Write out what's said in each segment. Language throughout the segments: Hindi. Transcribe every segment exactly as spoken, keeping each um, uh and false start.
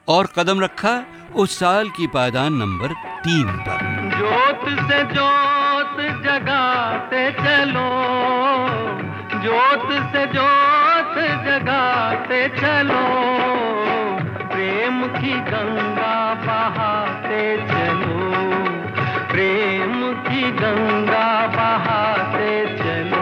और कदम रखा उस साल की पायदान नंबर तीन पर। जोत से जोत जगाते चलो, जोत से जोत जगाते चलो, प्रेम की गंगा बहाते चलो, प्रेम की गंगा बहाते चलो।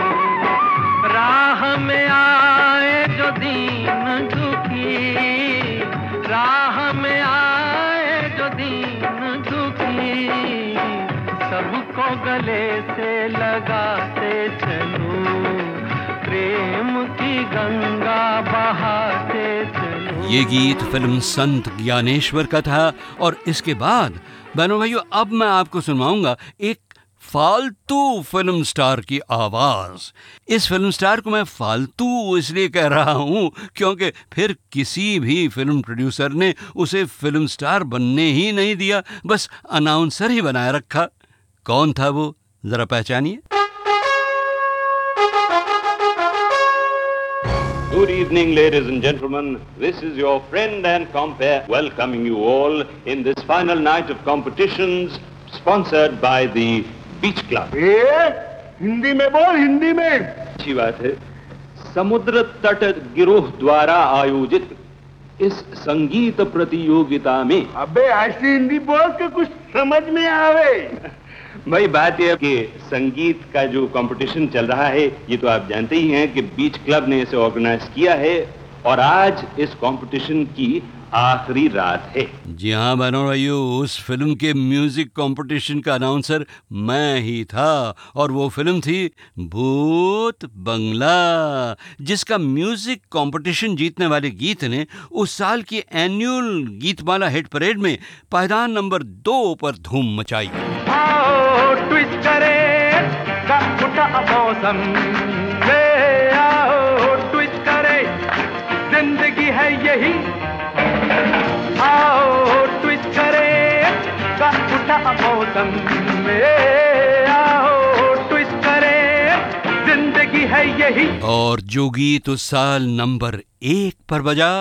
राह में आए जो दीन दुखी, राह में आए जो दीन दुखी, सबको गले से लगाते चलो, प्रेम की गंगा बहाते चलो। ये गीत फिल्म संत ज्ञानेश्वर का था। और इसके बाद बहनों भाइयों, अब मैं आपको सुनवाऊंगा एक फालतू फिल्म स्टार की आवाज। इस फिल्म स्टार को मैं फालतू इसलिए कह रहा हूं क्योंकि फिर किसी भी फिल्म प्रोड्यूसर ने उसे फिल्म स्टार बनने ही नहीं दिया, बस अनाउंसर ही बनाए रखा। कौन था वो, जरा पहचानिए। Good evening, ladies and gentlemen. This is your friend and compere welcoming you all in this final night of competitions sponsored by the Beach Club. ए, हिंदी में बोल, हिंदी में। अच्छी बात है। समुद्र तट गिरोह द्वारा आयोजित इस संगीत प्रतियोगिता में। अबे ऐसी हिंदी बोल के कुछ समझ में आवे। भाई बात यह कि संगीत का जो कंपटीशन चल रहा है, ये तो आप जानते ही हैं कि बीच क्लब ने इसे ऑर्गेनाइज किया है और आज इस कंपटीशन की आखिरी रात है। जी हाँ बहनों भाइयों, उस फिल्म के म्यूजिक कंपटीशन का अनाउंसर मैं ही था और वो फिल्म थी भूत बंगला, जिसका म्यूजिक कंपटीशन जीतने वाले गीत ने उस साल की एनुअल गीतमाला हिट परेड में पायदान नंबर दो पर धूम मचाई। आओ ट्विस्ट करे का उठा मौसम, ले आओ ट्विस्ट करे, जिंदगी है यही, आओ ट्विस्ट करे का उठा मौसम, ले आओ ट्विस्ट करे, जिंदगी है यही। और जो गीत उस साल नंबर एक पर बजा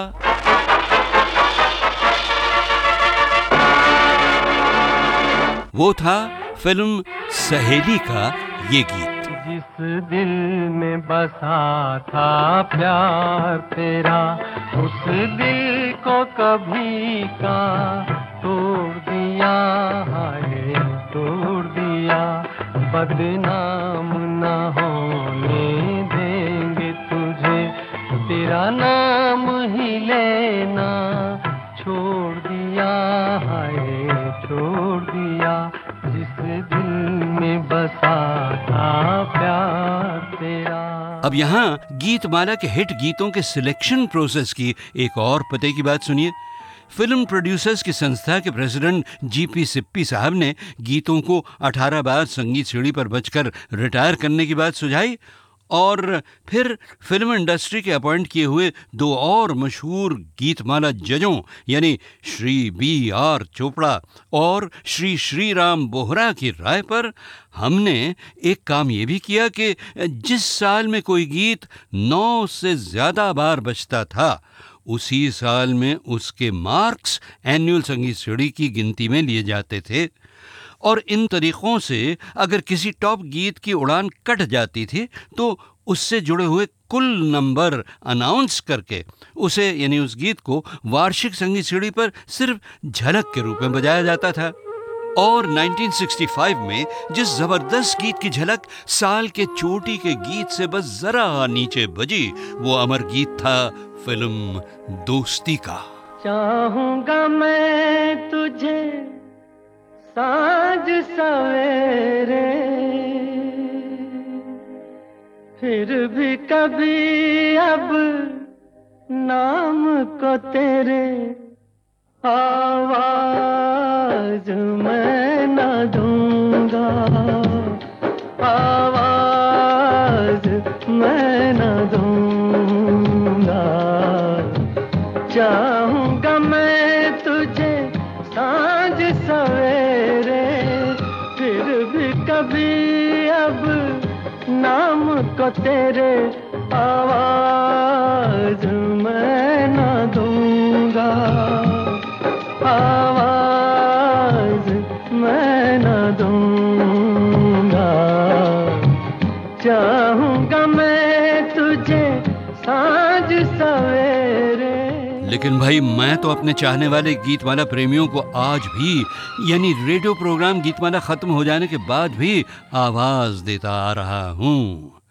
वो था फिल्म सहेली का ये गीत। जिस दिल में बसा था प्यार तेरा, उस दिल को कभी का तोड़ दिया, हाय तोड़ दिया, बदनाम न होने देंगे तुझे, तेरा नाम ही लेना छोड़ दिया, हाय छोड़ दिया, जिस दिल में बसा था प्यार तेरा। अब यहाँ गीतमाला के हिट गीतों के सिलेक्शन प्रोसेस की एक और पते की बात सुनिए। फिल्म प्रोड्यूसर्स की संस्था के प्रेसिडेंट जीपी सिप्पी साहब ने गीतों को अठारह बार संगीत सीढ़ी पर बजकर रिटायर करने की बात सुझाई और फिर फिल्म इंडस्ट्री के अपॉइंट किए हुए दो और मशहूर गीतमाला जजों यानी श्री बी आर चोपड़ा और श्री श्री राम बोहरा की राय पर हमने एक काम ये भी किया कि जिस साल में कोई गीत नौ से ज़्यादा बार बजता था, उसी साल में उसके मार्क्स एनुअल संगीत सीढ़ी की गिनती में लिए जाते थे। और इन तरीक़ों से अगर किसी टॉप गीत की उड़ान कट जाती थी तो उससे जुड़े हुए कुल नंबर अनाउंस करके उसे यानी उस गीत को वार्षिक संगीत सीढ़ी पर सिर्फ झलक के रूप में बजाया जाता था। और उन्नीस सौ पैंसठ में जिस जबरदस्त गीत की झलक साल के चोटी के गीत से बस जरा नीचे बजी, वो अमर गीत था फिल्म दोस्ती का। चाहूंगा मैं तुझे साँझ सवेरे, फिर भी कभी अब नाम को तेरे आवाज मैं न दूंगा, आवाज मैं न दूंगा। चाहूंगा मैं तुझे साँझ सवेरे, फिर भी कभी अब नाम को तेरे आवाज मैं न दूंगा। सांझ सवेरे। लेकिन भाई मैं तो अपने चाहने वाले गीतमाला प्रेमियों को आज भी, यानी रेडियो प्रोग्राम गीतमाला खत्म हो जाने के बाद भी आवाज देता आ रहा हूँ।